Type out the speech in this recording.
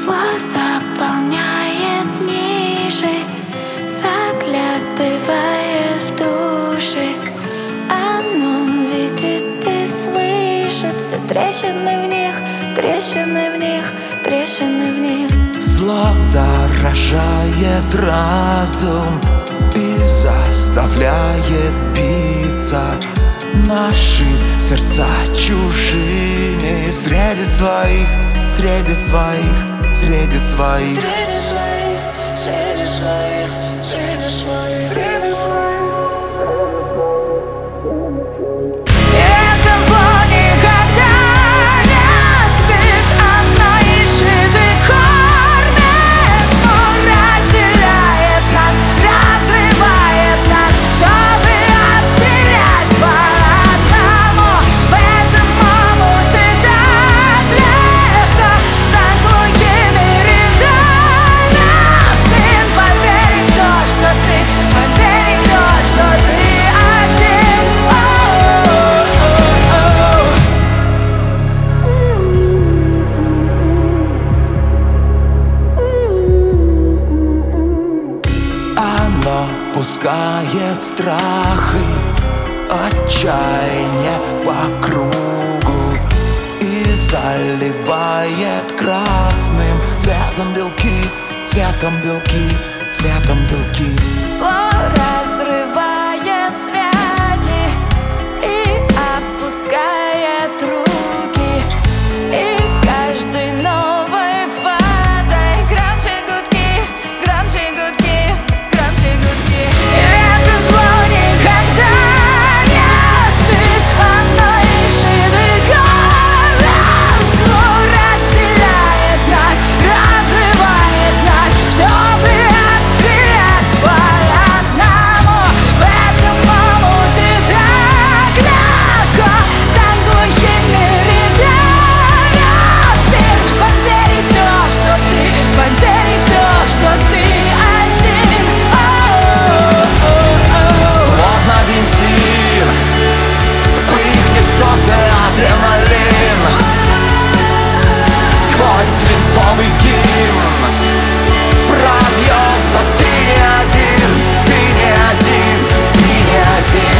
Зло заполняет ниши, заглядывает в души. Оно видит и слышит все трещины в них, трещины в них, трещины в них. Зло заражает разум и заставляет биться наши сердца чужими среди своих, среди своих, среди своих, Среди своих, среди своих, среди своих, среди своих. Это зло никогда не спит, оно ищет и кормит. Он разделяет нас, разрывает нас, чтобы отстрелять по одному. В этом омуте так легко, за глухими рядами спин. Поверь в то, что ты, поверь в то, что ты один. Оно пускает страхи, отчаяние по кругу и заливает красным цветом белки, цветом белки, цветом белки. Зло разрывает связи и опускает руки. И с каждой новой фазой громче гудки, громче гудки, громче гудки. И это зло никогда не спит, оно ищет и кормит. Зло разделяет нас, разрывает нас, чтобы отстрелять по одному. В этом омуте так легко, за глухими рядами спин. Поверь в то, что ты, поверь в то, что ты один. Словно бензин вспыхнет солнце, адреналин сквозь свинцовый гимн пробьется. Ты не один, ты не один, ты не один.